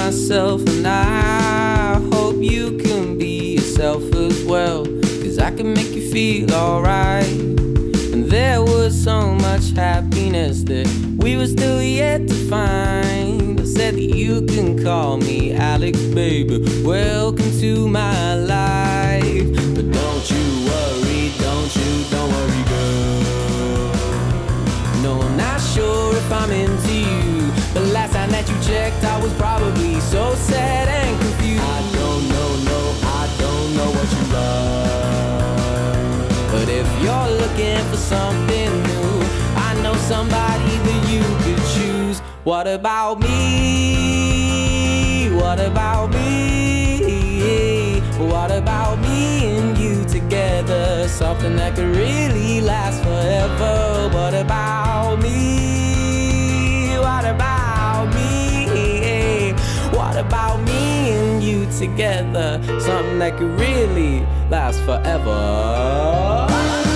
myself, and I hope you can be yourself as well, 'cause I can make you feel alright. And there was so much happiness that we were still yet to find. I said that you can call me Alex, baby, welcome to my life. But don't worry, girl. No, I'm not sure if I'm into you, but last time that you checked, I was probably so sad and confused. I don't know what you love, but if you're looking for something new, I know somebody that you could choose. What about me? What about me? What about me and you together? Something that could really last forever. What about me? What about me? What about me and you together? Something that could really last forever.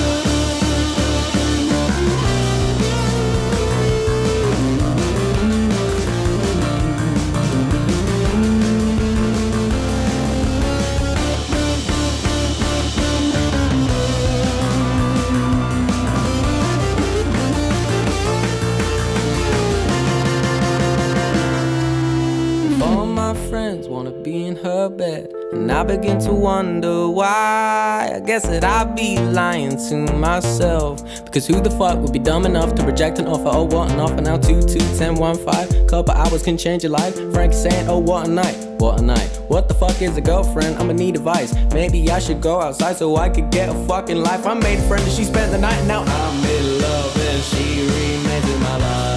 Friends wanna be in her bed, and I begin to wonder why. I guess that I'd be lying to myself, because who the fuck would be dumb enough to reject an offer? Oh, what an offer now, 2, 2, 10, 1, 5. Couple hours can change your life. Frank saying, oh, what a night, what a night. What the fuck is a girlfriend? I'ma need advice. Maybe I should go outside so I could get a fucking life. I made a friend and she spent the night, and now I'm in love and she remains in my life.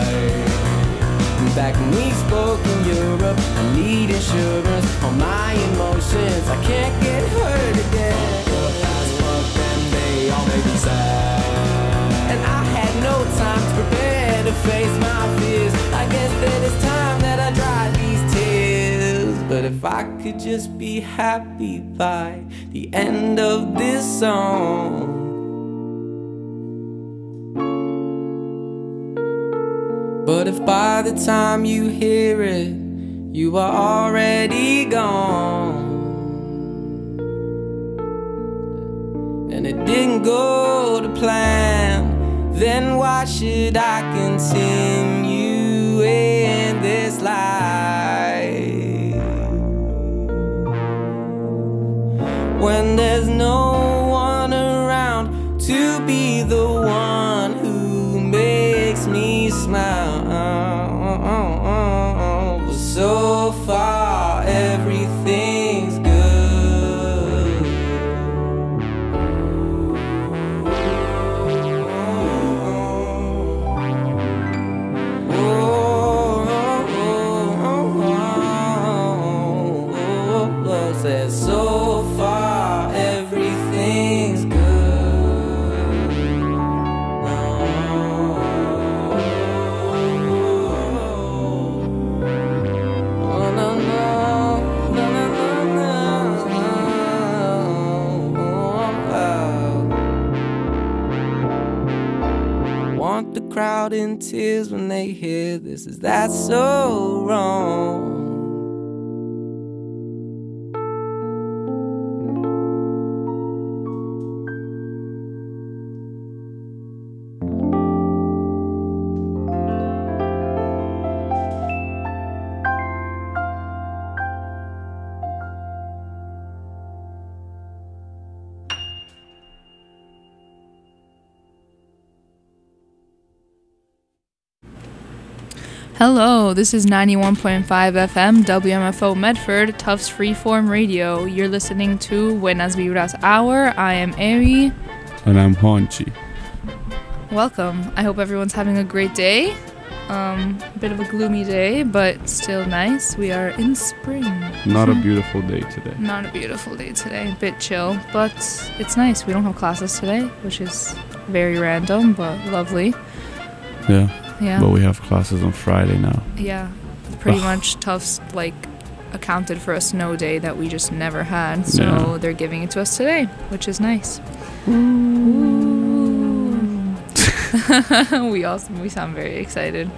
Back when we spoke in Europe, I need insurance on my emotions. I can't get hurt again. As fuck, then they all made me sad, and I had no time to prepare to face my fears. I guess that it's time that I dry these tears. But if I could just be happy by the end of this song. But if by the time you hear it, you are already gone, and it didn't go to plan, then why should I continue in this life when there's no one around to be the one who makes me smile? So far, everything's good. Says so far, everything's good. Crowd in tears when they hear this. Is that so wrong? Hello, this is 91.5 FM WMFO Medford, Tufts Freeform Radio. You're listening to Buenas Vibras Hour. I am Eri. And I'm Honchi. Welcome. I hope everyone's having a great day. A bit of a gloomy day, but still nice. We are in spring. Not a beautiful day today. Not a beautiful day today. A bit chill, but it's nice. We don't have classes today, which is very random, but lovely. Yeah. Yeah. But we have classes on Friday now. Yeah. Pretty much Tufts accounted for a snow day that we just never had. So they're giving it to us today, which is nice. Ooh. We sound very excited.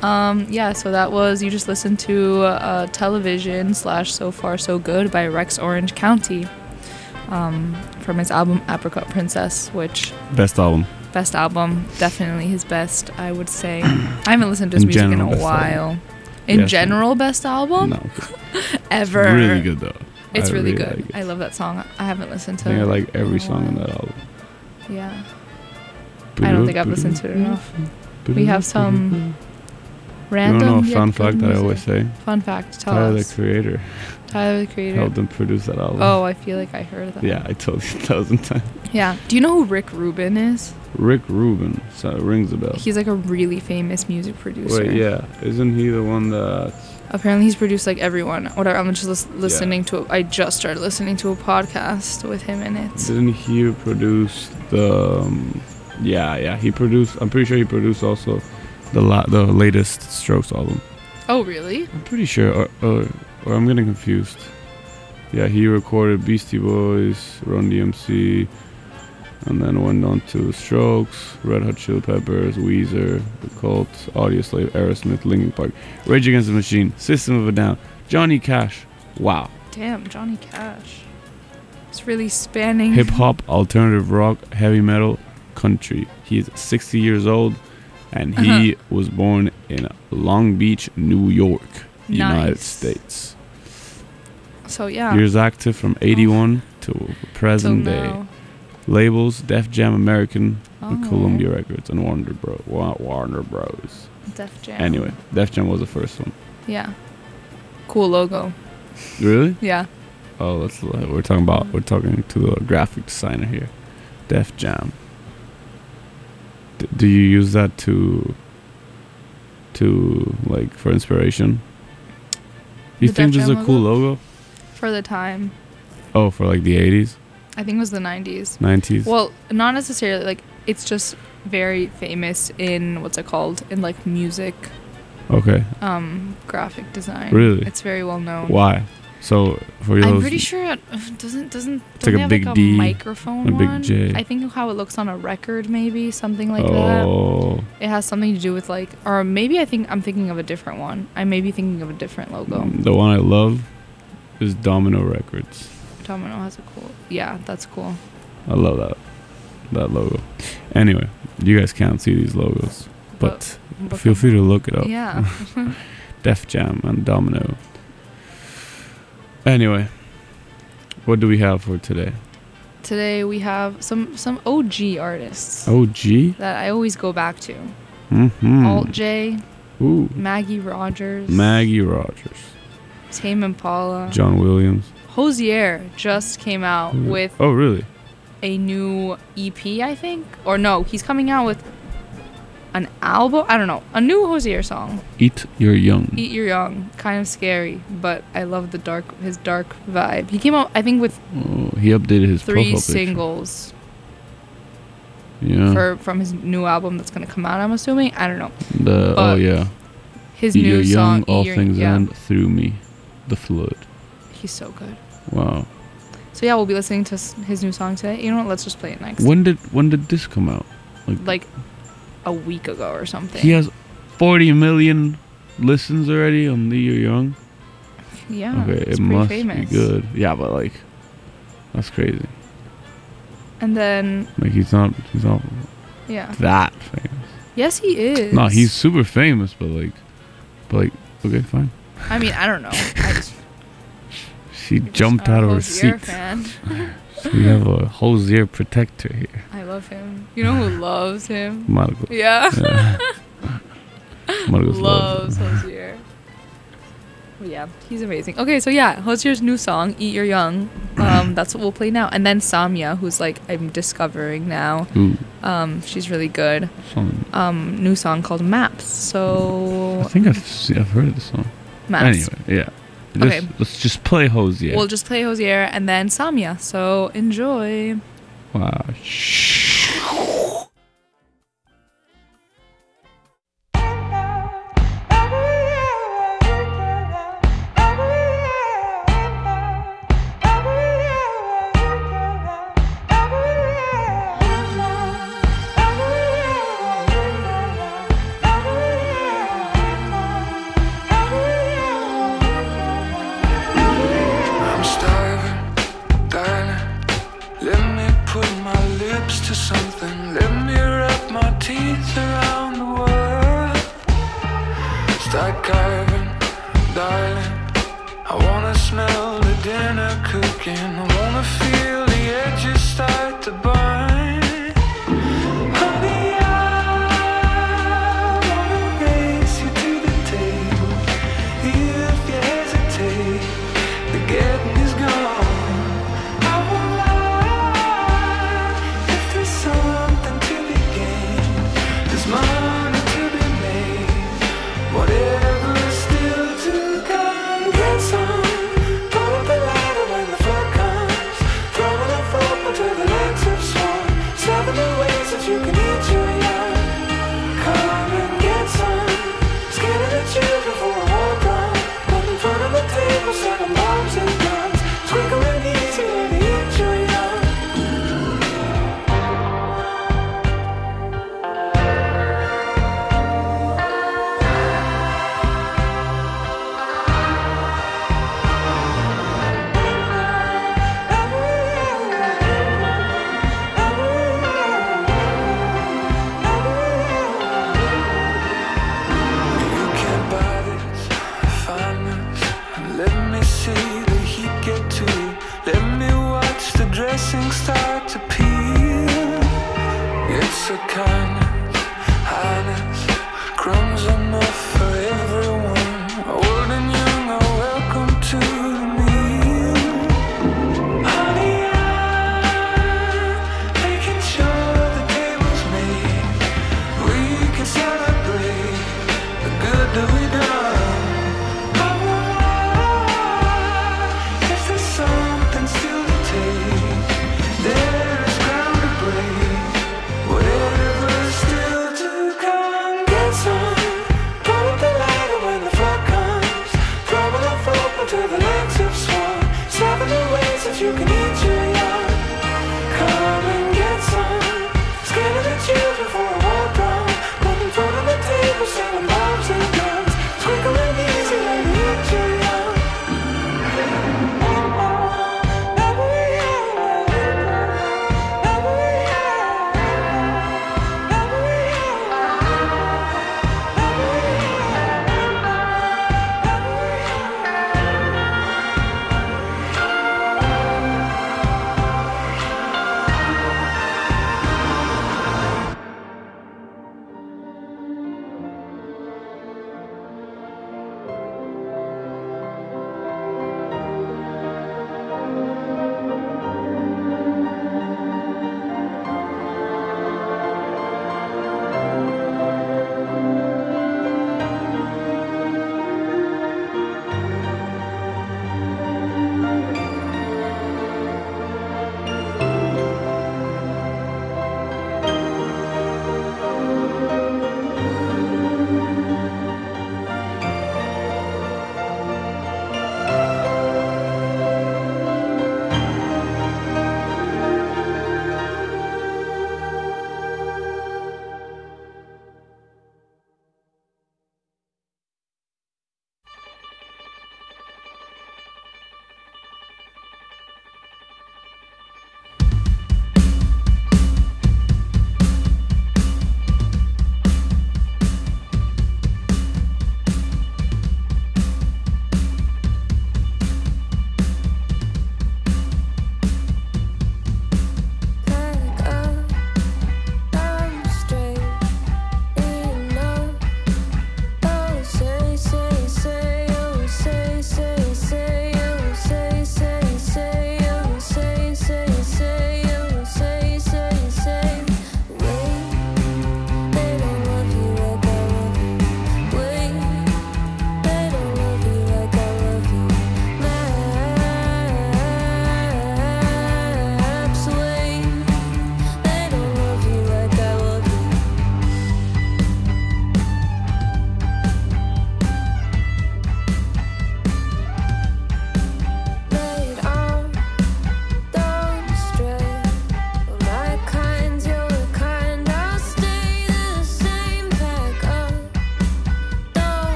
Yeah, so that was, you just listened to Television / So Far So Good by Rex Orange County, from his album Apricot Princess, which Best album. best album, definitely his best, I would say. I haven't listened to his In music in general, a best while. album. In Yes, general, best album No, ever. it's really good though. It's I really good. like it. I love that song. I haven't listened I to think I it like in every a song on while. that album. Yeah. I don't think I've listened to it enough. We We have some You random. wanna know a yet fun good fact that I music. always say? Fun fact. Tell Tyler, the us. creator, Tyler, the creator. helped them produce that album. Oh, I feel like I heard that. Yeah, I told you 1,000 times. Yeah. Do you know who Rick Rubin is? Rick Rubin, so it rings a bell. He's like a really famous music producer. Wait, yeah, isn't he the one that? Apparently, he's produced like everyone. Whatever. I'm just listening to. I just started listening to a podcast with him in it. Didn't he produce the? Yeah, he produced. I'm pretty sure he produced also the latest Strokes album. Oh, really? I'm pretty sure, or I'm getting confused. Yeah, he recorded Beastie Boys, Run DMC, and then went on to Strokes, Red Hot Chili Peppers, Weezer, The Cult, Audioslave, Aerosmith, Linkin Park, Rage Against the Machine, System of a Down, Johnny Cash. Wow. Damn, Johnny Cash. It's really spanning. Hip hop, alternative rock, heavy metal, country. He's 60 years old, and he was born in Long Beach, New York, United Nice. States. So yeah. Years active from 81 to present Till day. now. Labels: Def Jam American, and Oh. Columbia Records, and Warner Bros. Def Jam. Anyway, Def Jam was the first one. Yeah. Cool logo. Really? Yeah. Oh, we're talking to the graphic designer here. Def Jam. Do you use that to like for inspiration? You The think Def this is Jam a cool logo? logo? For the time. Oh, for like the 80s, I think it was the 90s. 90s. Well, not necessarily. Like, it's just very famous in, what's it called? In, like, music, Okay. graphic design. Really? It's very well known. Why? So for I'm those, pretty sure it doesn't like they a have big like a D, microphone a big one? J. I think how it looks on a record, maybe something like that. oh, It has something to do with like, or maybe I'm thinking of a different one. I may be thinking of a different logo. the one I love is Domino Records. Domino has a cool. Yeah, that's cool. I love that logo. Anyway, you guys can't see these logos, but feel free to look it up. Yeah. Def Jam and Domino. Anyway, what do we have for today? Today we have some OG artists OG? that I always go back to. Mm-hmm. Alt J, Ooh. Maggie Rogers, Maggie Rogers. Tame Impala. John Williams. Hosier just came out with Oh, really? a new EP, I think. Or no, he's coming out with an album. I don't know. A new Hosier song. Eat Your Young. Eat Your Young. Kind of scary, but I love his dark vibe. He came out, I think, with Oh, he updated his 3 profile picture. singles Yeah. from his new album that's going to come out, I'm assuming. I don't know. Oh, but yeah. His Eat new Your song, Young, All Eat Your, Things yeah, End, Through Me. The Flood. he's so good. Wow. So yeah, we'll be listening to his new song today. You know what? Let's just play it next. When did this come out? Like a week ago or something. He has 40 million listens already on The You're Young. Yeah. Okay, it's it pretty must famous. be good. Yeah, but like, that's crazy. And then Like he's not yeah. that famous. Yes, he is. No, he's super famous, but like, okay, fine. I mean, I don't know. I just She jumped out of her Hosier seat. fan. We have a Hosier protector here. I love him. You know who loves him? Marcos. Yeah. Yeah. Marcos Loves Hosier. But yeah, he's amazing. Okay, so yeah, Hosier's new song, Eat Your Young. That's what we'll play now. And then Samya, who's like I'm discovering now. Ooh, She's really good. song. New song called Maps. So I think I've heard the song. Maps. Anyway, yeah. Okay. Let's just play Hosier. We'll just play Hosier and then Samya. So enjoy. Wow. to something. Let me wrap my teeth around the world. Start carving, darling. I wanna smell the dinner cooking. I wanna feel the edges start to burn. Honey, I wanna race you to the table. If you hesitate, the getting is gone. I won't lie. If there's something to be gained, there's money to be made. Whatever's still to come, get some. Put up the ladder when the flood comes. Throw enough rope until the legs have swung. 7 new ways that you can eat your young. Come and get some. Scared the children for a war done. Put in front of the table, setting bombs and guns. It's quicker and easier to eat your young. You can't buy this, find this. Let me see the heat get to you. Let me watch the dressing start to peel. It's a kindness, highness, crumbs enough for everyone. Old and young are welcome to the meal. Honey, I'm making sure the table's made. We can celebrate the good that we done. I won't lie. If there's something still to take, there is ground to break. Whatever's still to come, get some. Pull up the ladder when the flood comes. Throw enough rope until the legs have swung. 7 new ways that you can eat your young. Come and get some. Scared of the children for a war done. Put in front of the table, selling bombs and guns. It's quicker and easier to eat your young.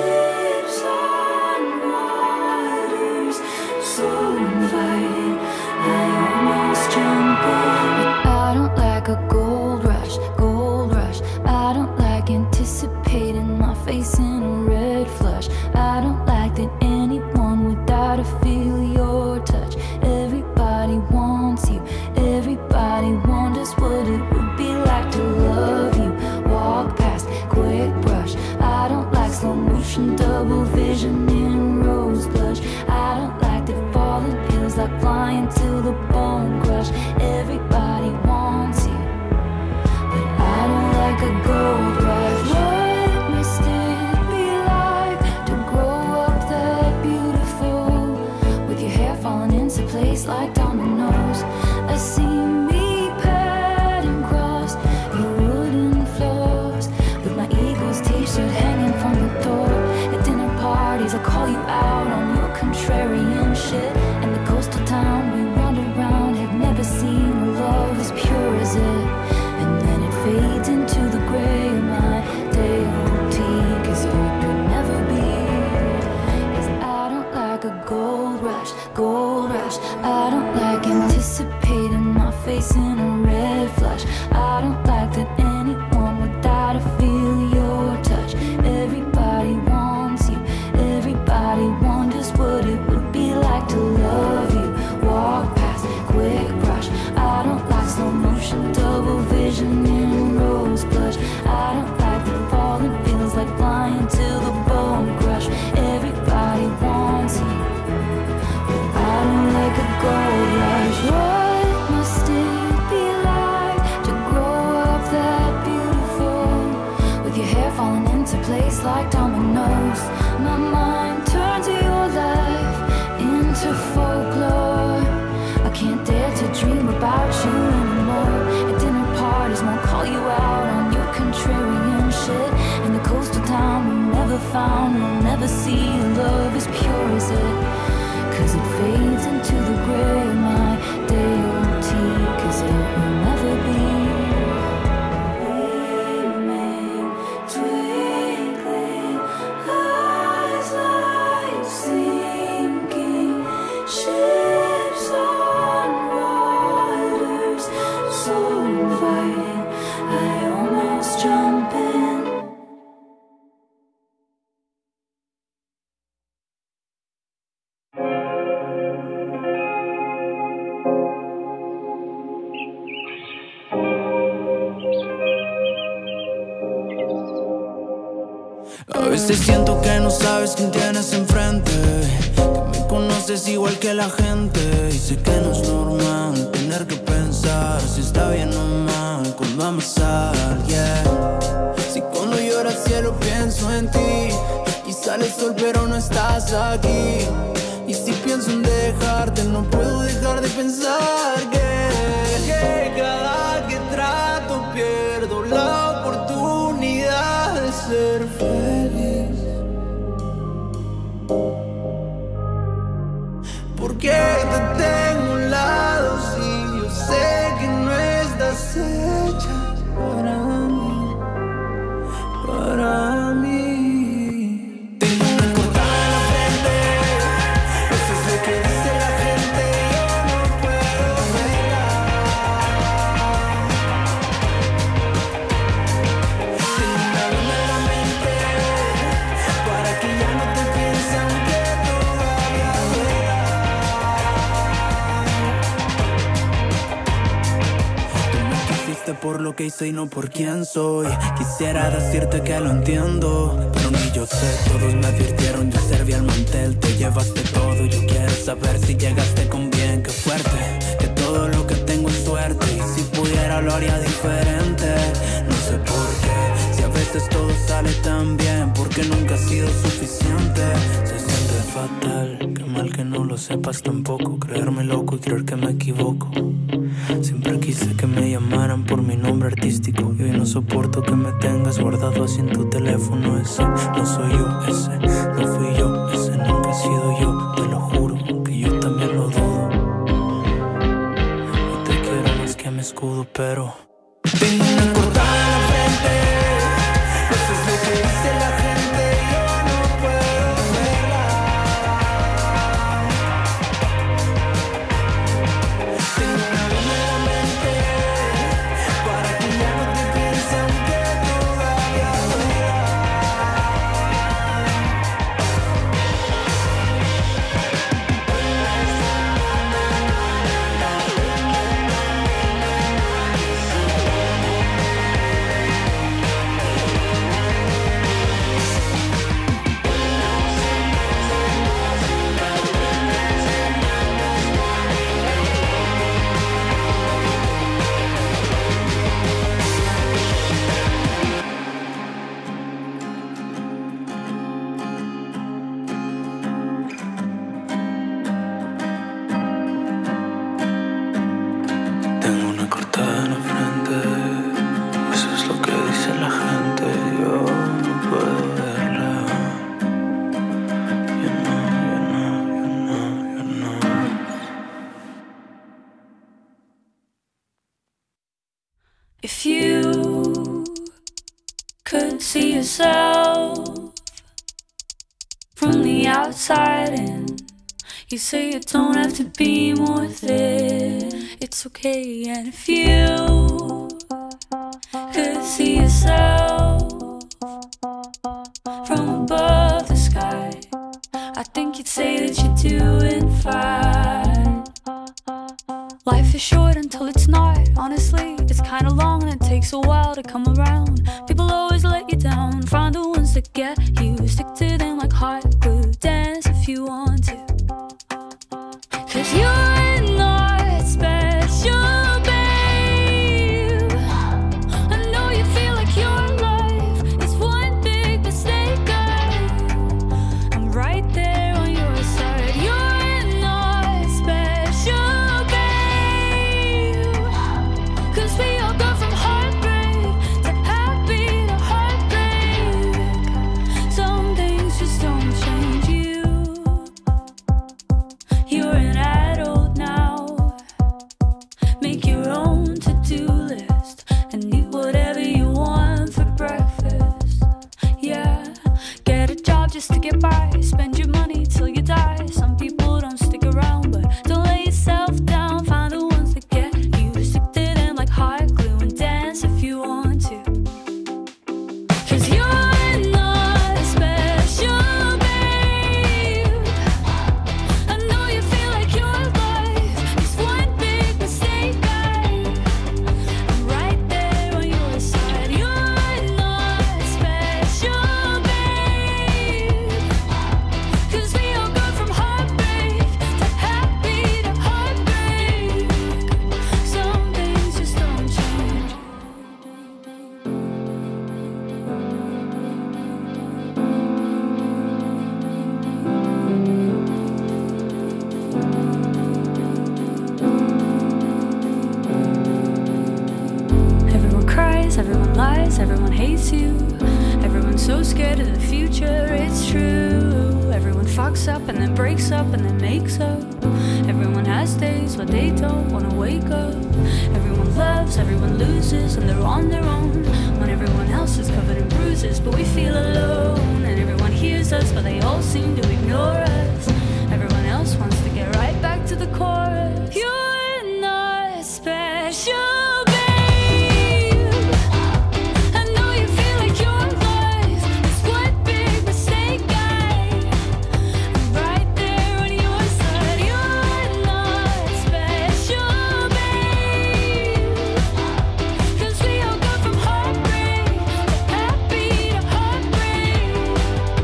Ships on waters so inviting, I almost jump in. I don't like a gold rush, gold rush. I don't like anticipating my face in a red flush. I don't like that anyone without a feel your touch. Everybody wants you, everybody wonders what it would be like to love you. Walk past, quick brush. I don't like slow motion, double vision in rose blush. I don't like that falling feels like flying till the bone crush. Everybody wants you, but I don't like a gold rush. What must it be like to grow up that beautiful, with your hair falling into place like dominoes? I see me padding across your wooden floors, with my Eagles t-shirt hanging from the door. At dinner parties I call you out on your contrarian shit, and the coastal town we wandered around had never seen a love as pure as it. And then it fades into the gray of my day-old tea, 'cause it could never be. 'Cause I don't like a gold rush, gold rush. I don't like anticipating my face in a red flush. I don't like that anyone without a feel your touch. Everybody wants you, everybody wonders what it would be like to love you. Walk past, quick brush. I don't like slow motion, double vision in rose blush. I don't like the falling feels like flying till the bone crush. Everybody wants you, but I don't like a gold rush. What must it be like to grow up that beautiful, with your hair falling into place like dominoes? My mind turns your life into folklore. I can't dare to dream about you anymore. At dinner parties won't call you out on your contrarian shit. In the coastal town we never found, we'll never see love as pure as it. 'Cause it fades into the gray of my day-old tea. 'Cause it will never be. Gleaming, twinkling, eyes like sinking ships on waters so inviting, I almost jump in. A veces siento que no sabes quién tienes enfrente, que me conoces igual que la gente. Y sé que no es normal tener que pensar si está bien o mal cuando amas a alguien. Si cuando llora el cielo pienso en ti, y sale el sol pero no estás aquí. Y si pienso en dejarte no puedo dejar de pensar que cada que trato pierdo la oportunidad de ser feliz. Porque te tengo a un lado si yo sé que no estás hecha para mí, para mí. Tengo una cortada en la frente, eso es lo que dice la gente, yo no puedo verla. Tengo una luna en la mente, para que ya no te piense aunque todavía duela. Tú me quisiste por lo que hice y no por quién soy. Quisiera decirte que lo entiendo, pero ni yo sé. Todos me advirtieron, yo serví al mantel. Te llevaste todo, yo quiero saber si llegaste con bien. Qué fuerte, que todo lo que tengo es suerte. Y si pudiera lo haría diferente. No sé por qué, si a veces todo sale tan bien, porque nunca ha sido suficiente. Se siente fatal, qué mal que no lo sepas tampoco. Creerme loco y creer que me equivoco. Siempre quise que me llamaran por mi nombre artístico, y hoy no soporto que me tengas guardado así en tu teléfono. Ese no soy yo, ese no fui yo, ese nunca he sido yo. Te lo juro, que yo también lo dudo. Y te quiero más que a mi escudo, pero tengo una cortada en la frente, eso es lo que dice la gente, yo no puedo the outside in. You say you don't have to be more thin. It's okay, and if you could see yourself from above the sky, I think you'd say that you're doing fine. Life is short until it's not. Honestly, it's kinda long and it takes a while to come around. People always let you down. Find the ones that get you. Stick to them like hot glue. Dance if you want to. 'Cause you're not special, babe. I know you feel like your life is one big mistake, I'm right there on your side. You're not special, babe. 'Cause we all go from heartbreak to happy to heartbreak. Some things just don't change you. You're an adult now. Make your own to-do list and eat whatever you want for breakfast. Yeah, get a job just to get by. Spend your money till you die. Some people don't stick around, but don't let yourself down. Find the ones that get you. Stick to them like hot glue and dance if you want to. 'Cause you're not special, babe. I know you feel like your life is one big mistake. I'm right there on your side. You're not special, babe. 'Cause we all go from heartbreak to happy to heartbreak. Some things just don't change. Everyone cries, everyone lies, everyone hates you. Everyone's so scared of the future, it's true. Everyone fucks up and then breaks up and then makes up. Everyone has days where they don't wanna wake up. Everyone loves, everyone loses, and they're on their own. When everyone else is covered in bruises, but we feel alone. And everyone hears us, but they all seem to ignore us. Everyone else wants to get right back to the chorus. You're not special, babe. I know you feel like your life is one big mistake. I'm right there on your side. You're not special, babe. 'Cause we all go from heartbreak to happy to heartbreak.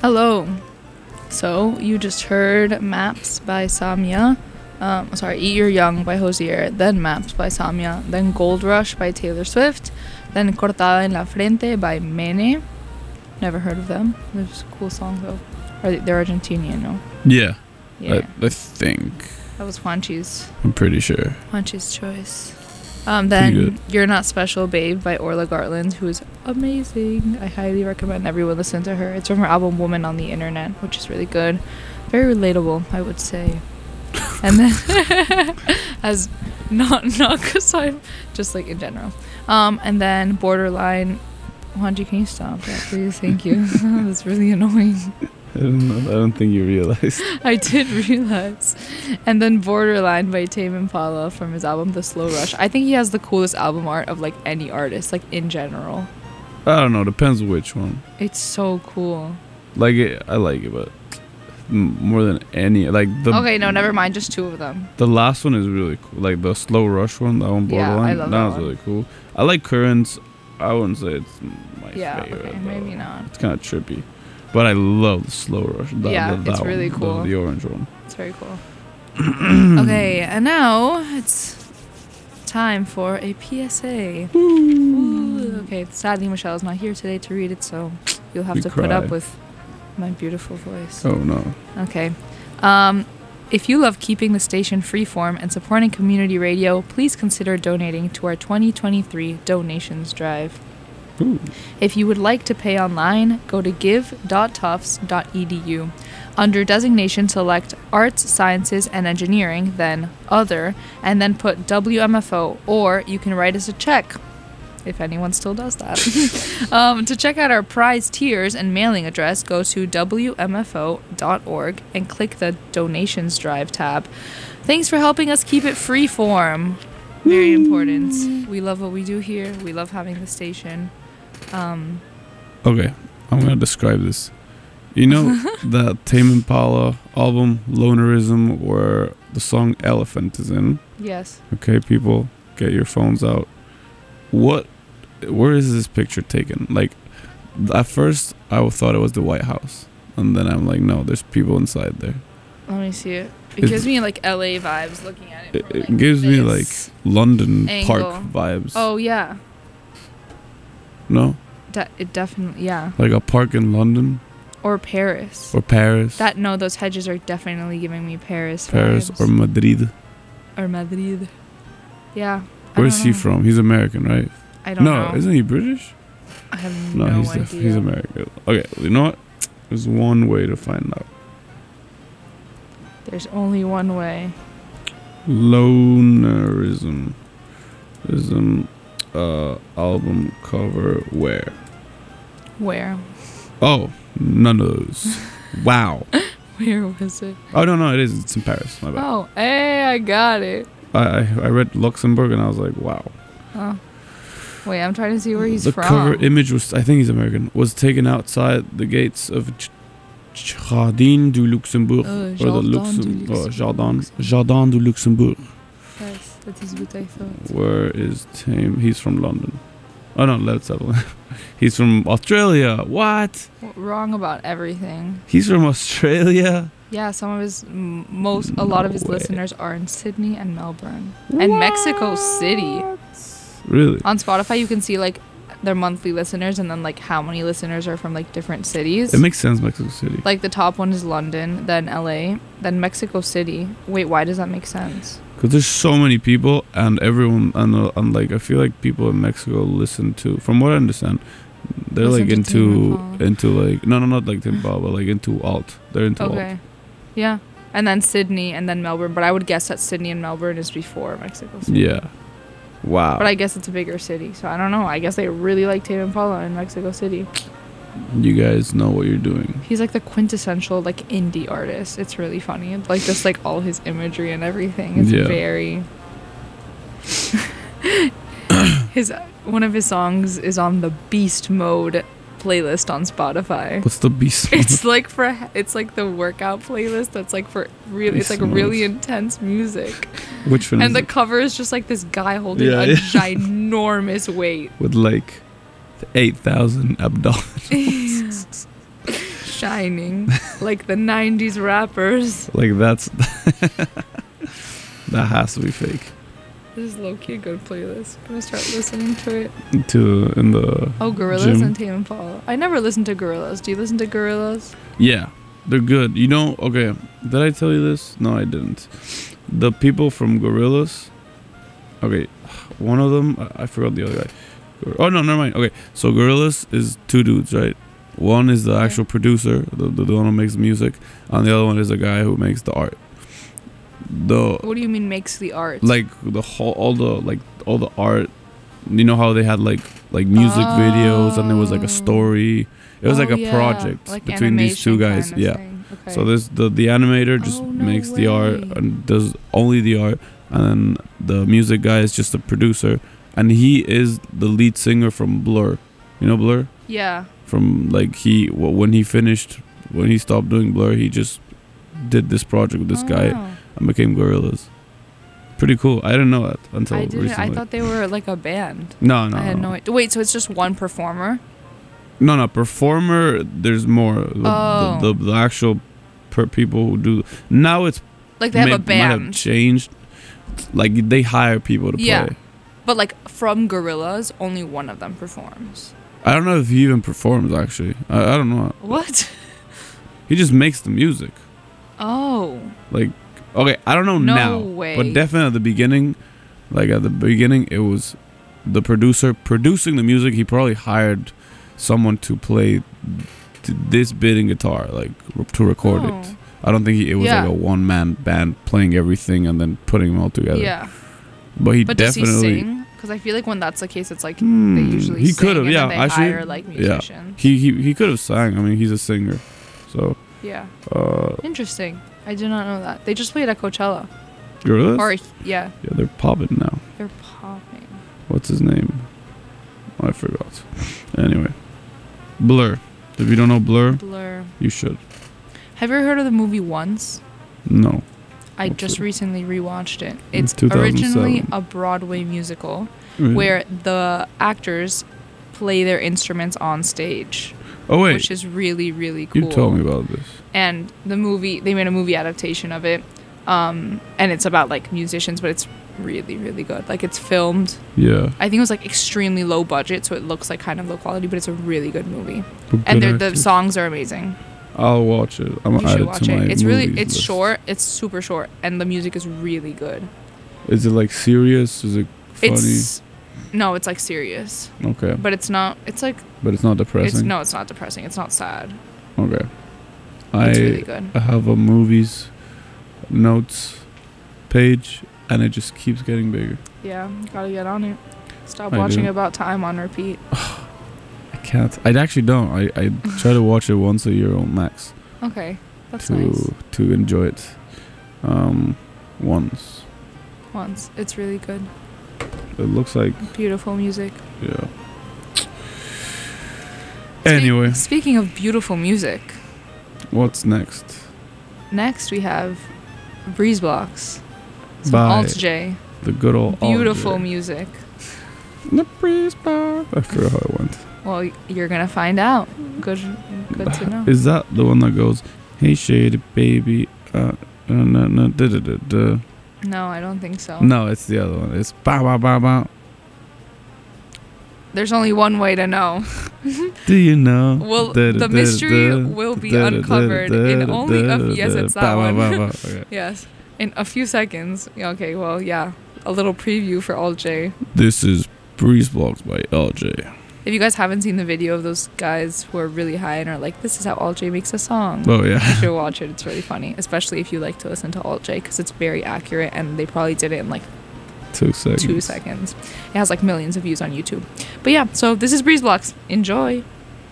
Hello. So you just heard Maps by Samia. Eat Your Young by Hozier, then Maps by Samia, then Gold Rush by Taylor Swift, then Cortada en la Frente by Mene. Never heard of them. There's a cool song though. They're Argentinian, no? Yeah. Yeah. I think. That was Juanchi's. I'm pretty sure. Juanchi's choice. Pretty Then good. You're Not Special, Babe by Orla Gartland, who is amazing. I highly recommend everyone listen to her. It's from her album Woman on the Internet, which is really good. Very relatable, I would say. And then, as not because I'm just like in general. And then Borderline. Juanji, can you stop that, please? Thank you. That's really annoying. I don't think you realized. I did realize. And then Borderline by Tame Impala from his album The Slow Rush. I think he has the coolest album art of like any artist, like in general. I don't know. Depends which one. It's so cool. Like it, I like it, but more than any, like the. Okay, no, never mind. Just two of them. The last one is really cool. Like the Slow Rush one, that one, Yeah, Borderline. I love that that was one. really cool. I like Currents. I wouldn't say it's my Yeah, favorite. okay, though. maybe not. It's kind of trippy, but I love the Slow Rush. Yeah, it's one, really cool. The orange one. It's very cool. Okay, and now it's time for a PSA. Ooh, okay, sadly Michelle is not here today to read it, so you'll have You to put cry. up with my beautiful voice. Oh no. Okay. If you love keeping the station freeform and supporting community radio, please consider donating to our 2023 donations drive. Ooh. If you would like to pay online, go to give.tufts.edu. Under designation, select Arts, Sciences, and Engineering, then Other, and then put WMFO, or you can write us a check, if anyone still does that. To check out our prize tiers and mailing address, go to WMFO.org and click the Donations Drive tab. Thanks for helping us keep it freeform. Very important. We love what we do here. We love having the station. Okay, I'm gonna describe this. You know that Tame Impala album Lonerism, where the song Elephant is in? Yes. Okay, people, get your phones out. Where is this picture taken? Like, at first I thought it was the White House, and then I'm like, no, there's people inside there. Let me see it. It gives me like LA vibes looking at it. From, It gives me like this London angle. Park vibes. Oh yeah. No, It definitely, yeah. like a park in London Or Paris. or Paris. Those hedges are definitely giving me Paris Paris vibes. or Madrid. Or Madrid. Yeah. Where's he know. from? He's American, right? I don't know. No, isn't he British? I have No, no he's idea. he's American. Okay, you know what? There's one way to find out. There's only one way. Lonerism. Album cover where? Where? Oh, none of those. Wow. Where was it? Oh no, it is. It's in Paris. My bad. Oh, hey, I got it. I read Luxembourg and I was like, wow. Oh. Wait, I'm trying to see where he's The from. cover image was, I think he's American, was taken outside the gates of Jardin du Luxembourg, or the Jardin du Luxembourg. Yes, that is what I thought. Where is Tame? He's from London. Oh no, let's have a He's from Australia. What? Wrong about everything. He's from Australia? Yeah, some of his a lot of his way. listeners are in Sydney and Melbourne and Mexico City. Really? On Spotify, you can see like their monthly listeners and then like how many listeners are from like different cities. It makes sense, Mexico City. Like the top one is London, then LA, then Mexico City. Wait, why does that make sense? Because there's so many people, and everyone, and like I feel like people in Mexico listen to, from what I understand, they're Listen like to Tame Impala. into like no, not like Tame Impala, but like into alt. They're into alt. Okay. Yeah. And then Sydney and then Melbourne, but I would guess that Sydney and Melbourne is before Mexico City. Yeah. Wow. But I guess it's a bigger city, so I don't know. I guess they really like Tame Impala in Mexico City. You guys know what you're doing. He's like the quintessential like indie artist. It's really funny. Like just like all his imagery and everything. It's Yeah. very one of his songs is on the Beast Mode playlist on Spotify. What's the beast? It's like the workout playlist that's like for really it's Beast like really Mode. intense music. Which one And is the it? cover is just like this guy holding Yeah, a yeah. ginormous weight. With like 8,000 abdominals. shining like the 90s rappers. Like that's that has to be fake. This is low-key a good playlist. I'm gonna start listening to it. To in the Gorillaz gym. and Tame Impala. I never listened to Gorillaz. Do you listen to Gorillaz? Yeah, they're good. You know, okay, did I tell you this? No, I didn't. The people from Gorillaz, okay, one of them, I forgot the other guy. Oh, no, never mind. Okay, so Gorillaz is two dudes, right? One is the actual producer, the one who makes music, and the other one is the guy who makes the art. What do you mean makes the art? Like all the art. You know how they had like music videos and there was like a story. It was like a project like between these two guys. kind of Yeah. thing. Okay. So this the animator just no makes the art way. and does only the art, and then the music guy is just a producer, and he is the lead singer from Blur. You know Blur? Yeah. From like when he stopped doing Blur, he just did this project with this guy Wow. and became Gorillaz. Pretty cool. I didn't know that until I didn't. recently. I thought they were like a band. No. I had no idea. Wait, so it's just one performer? No, performer. There's more. The actual people who do. Now it's Like they have a might have band. changed. Like they hire people to Yeah. play. But like from Gorillaz, only one of them performs. I don't know if he even performs actually. I don't know. What? He just makes the music. Oh. Like, okay, I don't know No now, way. but definitely at the beginning, it was the producer producing the music. He probably hired someone to play this bit in guitar, like to record Oh. it. I don't think it was Yeah. like a one-man band playing everything and then putting them all together. Yeah. But he But does he definitely. sing? Because I feel like when that's the case, it's like they usually he sing could have, and yeah. then they Actually, hire like musicians. he could have sang. I mean, he's a singer, so. Yeah. Uh, Interesting. I did not know that. They just played at Coachella. Gorillaz? Or yeah, Yeah, they're popping now. they're popping. What's his name? I forgot. Anyway, Blur. If you don't know Blur, Blur. you should. Have you ever heard of the movie Once? No. I What's just it? recently rewatched it. In It's 2007. originally a Broadway musical Really? where the actors play their instruments on stage, Oh wait, which is really, really cool. you told me about this. And the movie, they made a movie adaptation of it, and it's about like musicians, but it's really, really good. Like it's filmed. Yeah. I think it was like extremely low budget, so it looks like kind of low quality, but it's a really good movie. But And good the actors. songs are amazing. I'll watch it. I'm You gonna add should it watch to my it. It's really, movies it's list. short. It's super short, and the music is really good. Is it like serious? Is it funny? No, it's like serious, Okay, but it's not. It's like but it's not depressing. it's not depressing. It's not sad. Okay. It's really good. I have a movies notes page, and it just keeps getting bigger. Yeah, gotta get on it. Stop I watching do. About Time on repeat. I can't. I actually don't. I try to watch it once a year on max Okay, that's to nice. to enjoy it. Once. Once, it's really good. It looks like Beautiful music. yeah. Anyway, Speaking of beautiful music, what's next? next we have Breeze Blocks. Some By Alt J. the good old Beautiful Alt J. music. The Breeze Bar. I forgot how it went. Well, you're gonna find out. Good to know. Is that the one that goes, "Hey shady baby"? No, da, da, da, da. No, I don't think so. No, it's the other one. It's ba ba ba ba. There's only one way to know. Do you know? Well, Da, da, the da, mystery da, will be da, da, uncovered da, in da, only da, a few. Yes, da, it's that ba, ba, one. ba, ba. Okay. Yes, in a few seconds. Okay, well, yeah, a little preview for Alt J. This is Breeze Blocks by LJ. If you guys haven't seen the video of those guys who are really high and are like, "This is how Alt J makes a song," Oh yeah. you should watch it. It's really funny, especially if you like to listen to Alt J because it's very accurate and they probably did it in like 2 seconds. 2 seconds. It has like millions of views on YouTube. But yeah, so this is Breeze Blocks. Enjoy.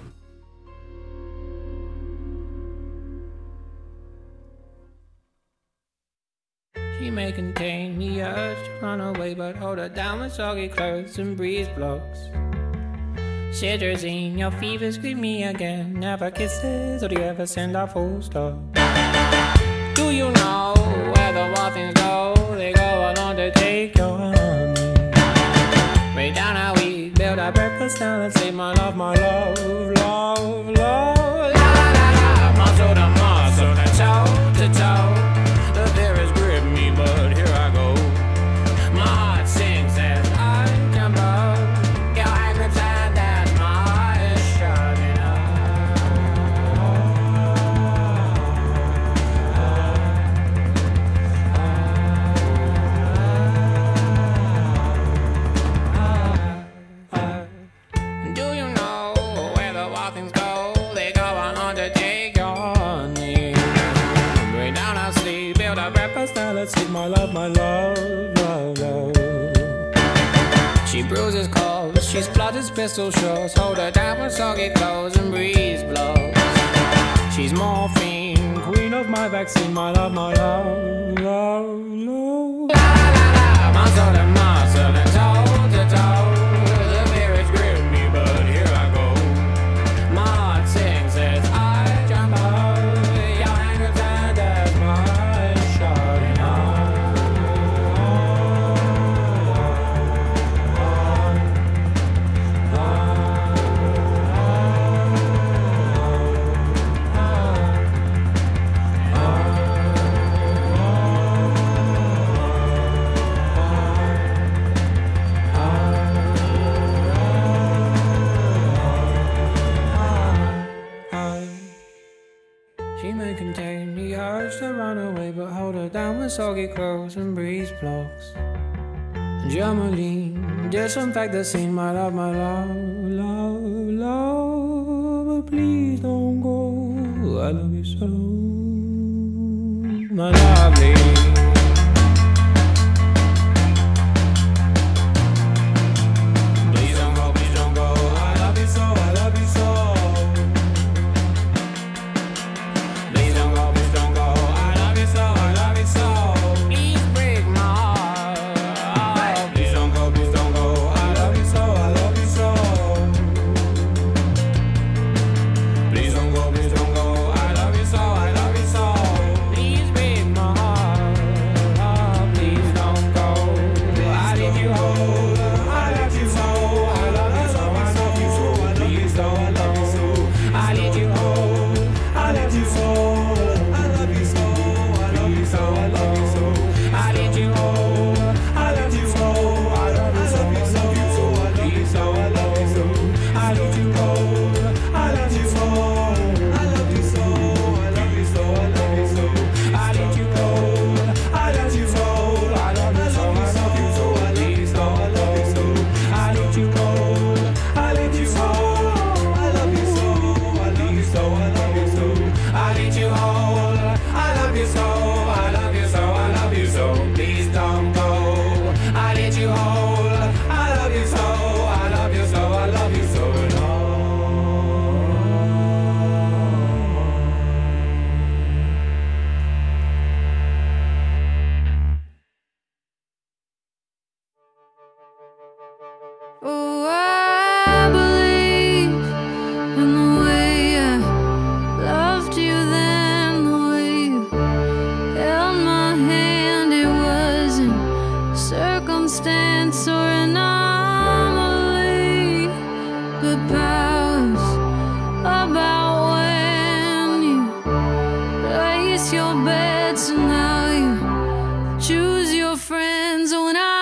She may contain the urge to run away, but hold her down with soggy clothes and breeze blocks. Citrazine, your fever scream me again. Never kisses, or do you ever send a full stop? Do you know where the waffles go? They go along to take your honey. Way down how we build our breakfast down and say, my love, love, love. La la la la. my love, my love, love, love. She bruises calls, she splutters pistol shots. Hold her down when soggy clothes and breeze blows. She's morphine, queen of my vaccine, my love, my love, love, love. La la la la, muscle and muscle and toe to toe. The fear is gripping me, but here I go. My heart sings as I jump out. Your anger turned as my shouting She may contain the urge to run away, but hold her down with soggy clothes and breeze blocks. Germaline, disinfect the scene, my love, love, love. But please don't go, I love you so, my lovely. Oh, I believe in the way I loved you then, the way you held my hand. It wasn't circumstance or anomaly, but powers about when you place your bets and how you choose your friends. When I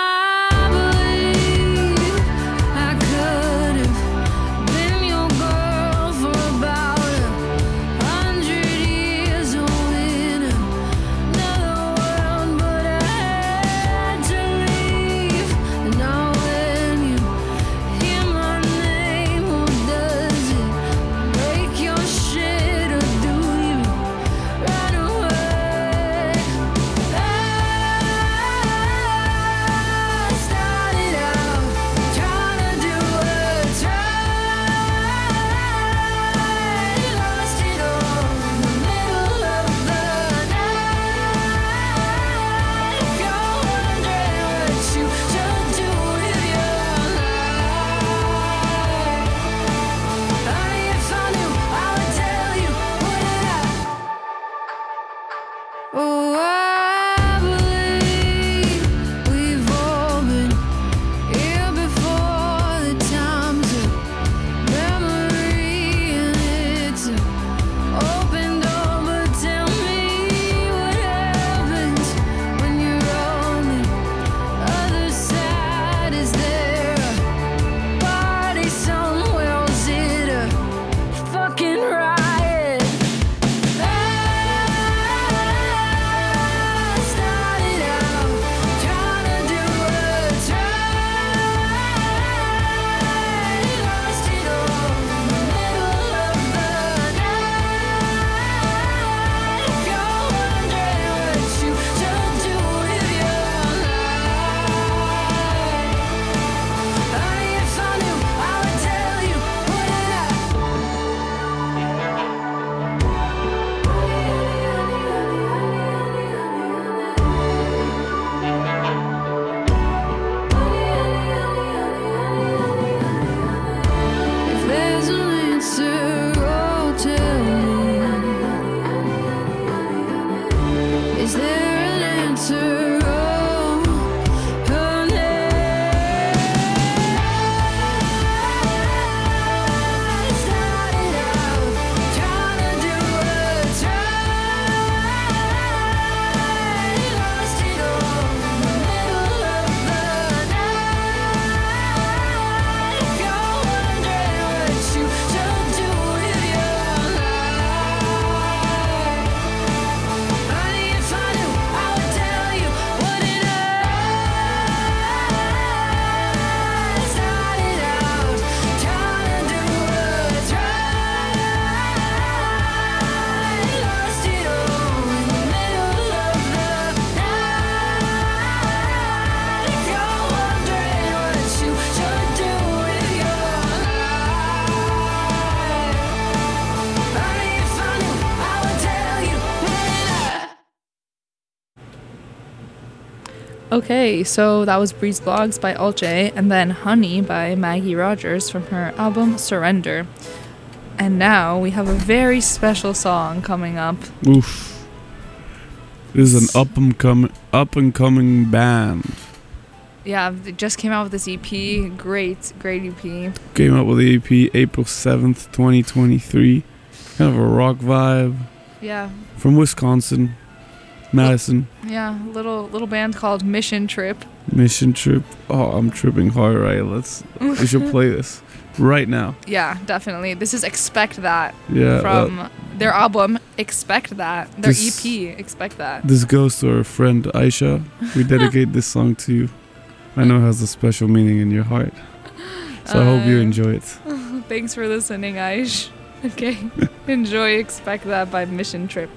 Okay, so that was Breeze Blogs by Alt J, and then Honey by Maggie Rogers from her album Surrender. And now we have a very special song coming up. Oof. This is an up and coming band. Yeah, they just came out with this EP. Great EP. Came out with the EP April 7th, 2023. Kind of a rock vibe. Yeah. From Wisconsin. Madison. Yeah, little band called Mission Trip. Mission Trip. Oh, I'm tripping hard, right? We should play this right now. Yeah, definitely. This is Expect That. Yeah. From their album Expect That. Their EP Expect That. This goes to our friend Aisha. We dedicate this song to you. I know it has a special meaning in your heart. So I hope you enjoy it. Thanks for listening, Aish. Okay. Enjoy Expect That by Mission Trip.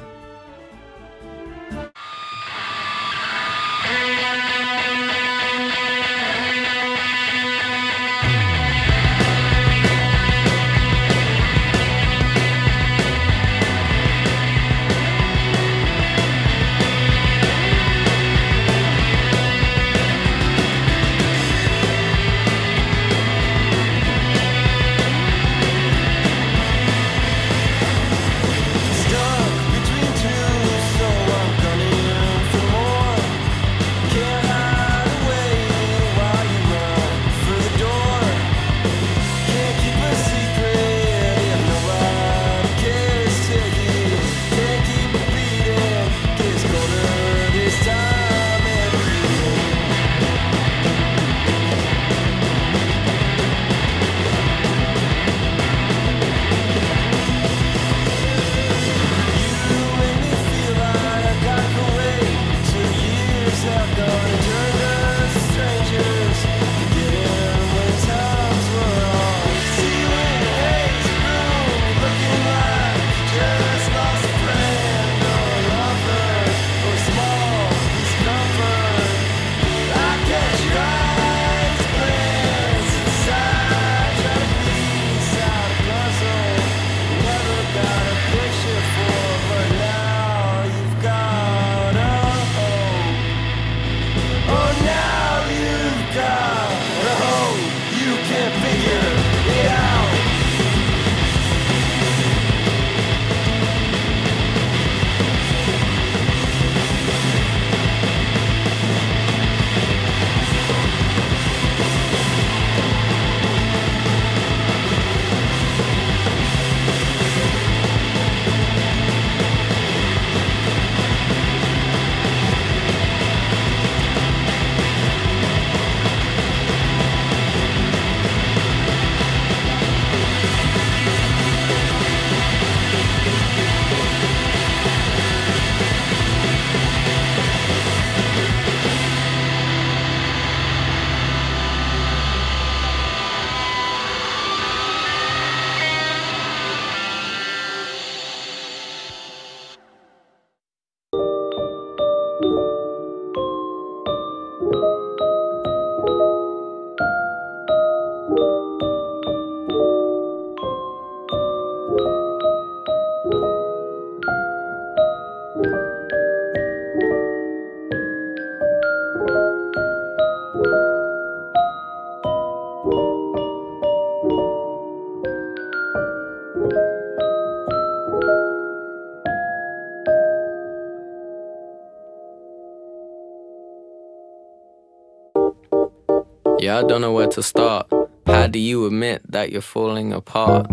Yeah, I don't know where to start. How do you admit that you're falling apart?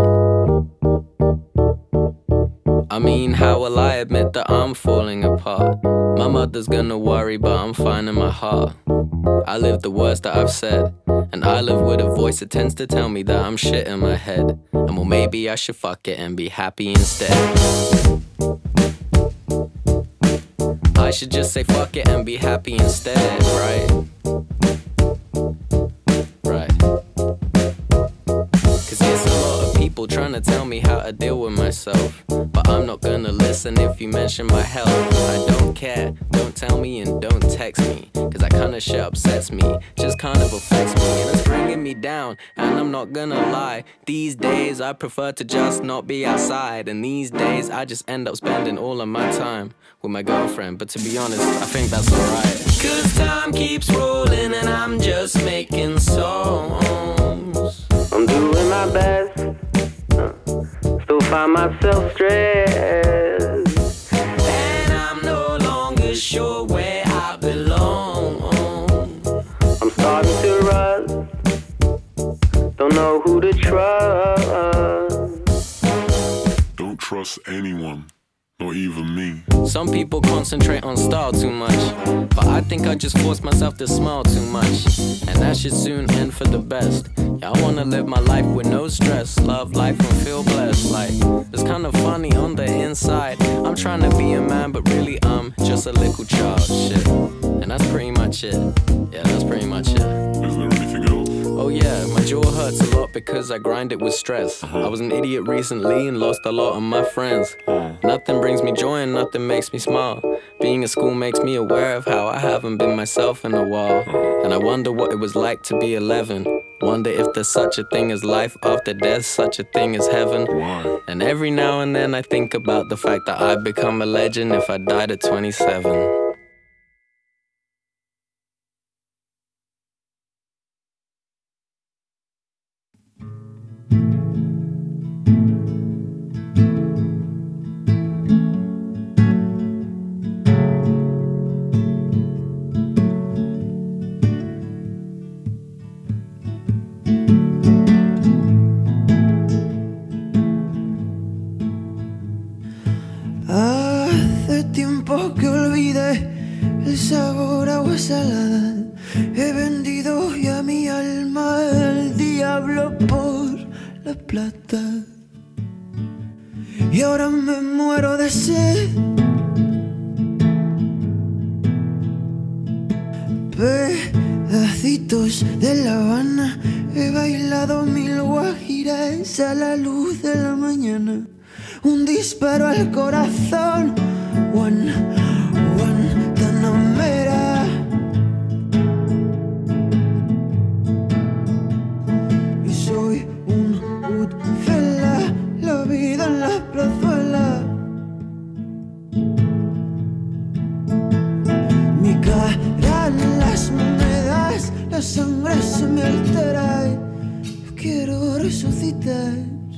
I mean, how will I admit that I'm falling apart? My mother's gonna worry, but I'm fine in my heart. I live the words that I've said, and I live with a voice that tends to tell me that I'm shit in my head. And well, maybe I should fuck it and be happy instead. I should just say fuck it and be happy instead, right? Cause there's a lot of people trying to tell me how to deal with myself, but I'm not gonna listen if you mention my health. I don't care, don't tell me and don't text me, cause that kinda shit upsets me, just kind of affects me, and it's bringing me down. And I'm not gonna lie, these days I prefer to just not be outside, and these days I just end up spending all of my time with my girlfriend. But to be honest, I think that's alright. 'Cause time keeps rolling and I'm just making songs. I'm doing my best, still find myself stressed, and I'm no longer sure where I belong. I'm starting to rust, don't know who to trust. Don't trust anyone, not even me. Some people concentrate on style too much, but I think I just forced myself to smile too much, and that should soon end for the best. Yeah, I wanna live my life with no stress, love life and feel blessed. Like, it's kind of funny on the inside, I'm trying to be a man, but really I'm just a little child. Shit, and that's pretty much it. Yeah, that's pretty much it. Is there anything else? Oh yeah, my jaw hurts a lot because I grind it with stress. I was an idiot recently and lost a lot of my friends. Nothing brings me joy and nothing makes me smile. Being at school makes me aware of how I haven't been myself in a while. And I wonder what it was like to be 11. Wonder if there's such a thing as life after death, such a thing as heaven. Why? And every now and then I think about the fact that I'd become a legend if I died at 27. Hace tiempo que olvidé el sabor a agua salada. He vendido ya mi alma al diablo por la plata. Y ahora me muero de sed. Pedacitos de La Habana. He bailado mil guajiras a la luz de la mañana. Un disparo al corazón, Guantanamera. Y soy un Goodfella, la vida en la plazuela. Mi cara en las monedas, la sangre se me altera. Yo quiero resucitar.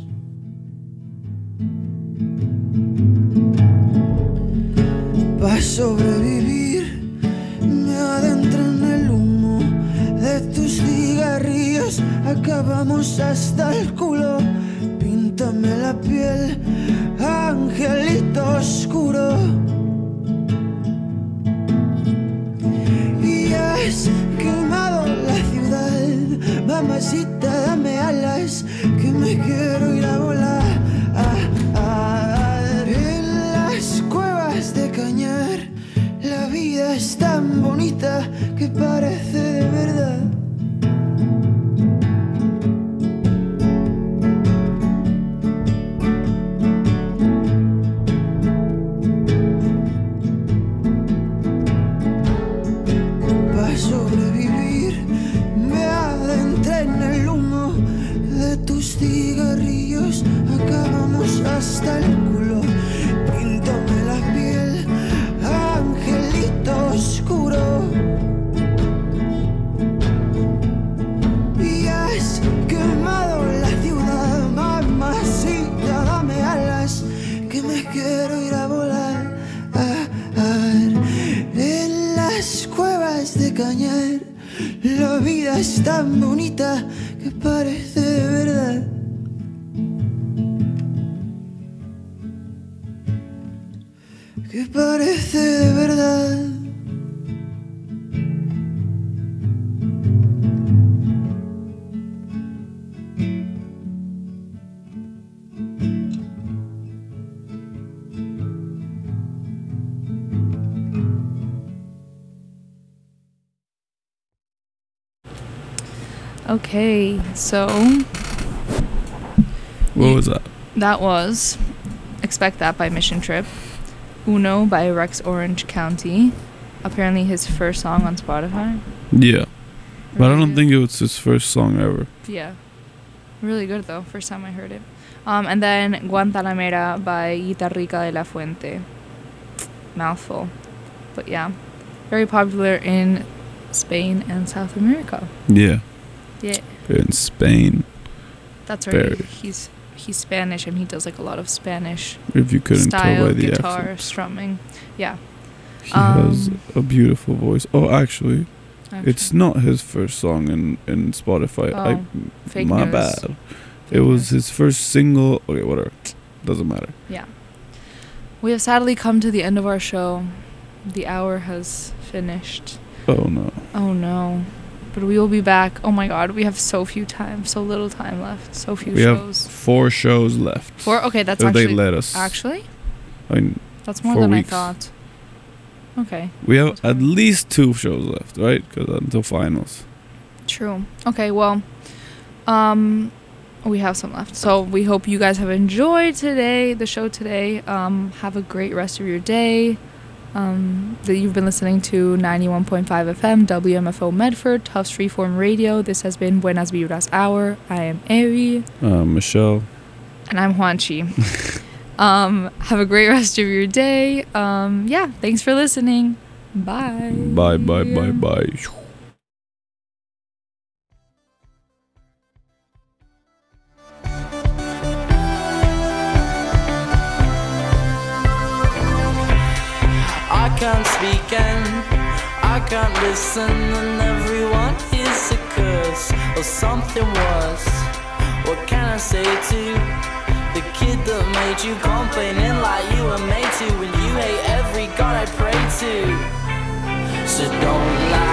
Para sobrevivir me adentro en el humo de tus cigarrillos. Acabamos hasta el culo. Píntame la piel, angelito oscuro. Y has quemado la ciudad, mamacita, dame alas, que me quiero ir a volar. En las cuevas de Cañar, la vida es tan bonita que parece de verdad. Para sobrevivir me adentré en el humo de tus cigarrillos. Acabamos hasta el culo. Píntame la piel, angelito oscuro. Y has quemado la ciudad, mamacita, dame alas, que me quiero ir a volar. En las cuevas de Cañar, la vida es tan bonita que parece de verdad. Que parece de verdad. Okay, so What was that? that was Expect That by Mission Trip. Uno by Rex Orange County. Apparently his first song on Spotify. Yeah. But I Really don't good. think it was his first song ever. Yeah. Really good though, first time I heard it. And then Guantanamera by Guitarrica de la Fuente. Mouthful. But yeah. very popular in Spain and South America. Yeah, Yeah, in Spain. that's right. Very. He's Spanish, and he does like a lot of Spanish If you couldn't tell style by the guitar accent. strumming. Yeah, He has Um, a beautiful voice. Oh, actually, it's actually. not his first song in Spotify. Oh, fake My news. bad. It was his first single. Okay, whatever. Doesn't matter. Yeah. We have sadly come to the end of our show. The hour has finished. Oh no. Oh no. But we will be back. Oh my god, we have so little time left. So few We have shows. 4 shows left. Okay, that's if actually they let us. actually I mean, that's more 4 than weeks. I thought. Okay. we have That's at fine. least 2 shows left, right? Because until finals. True. Okay, well, we have some left. So we hope you guys have enjoyed the show today. Have a great rest of your day. That you've been listening to 91.5 FM, WMFO Medford, Tufts Freeform Radio. This has been Buenas Vibras Hour. I am Ari. Michelle. And I'm Juanchi. Have a great rest of your day. Yeah, thanks for listening. Bye. Bye, bye, bye, bye. I can't speak and I can't listen, and everyone is a curse or something worse. What can I say to the kid that made you, complaining like you were made to, when you hate every god I pray to? So don't lie.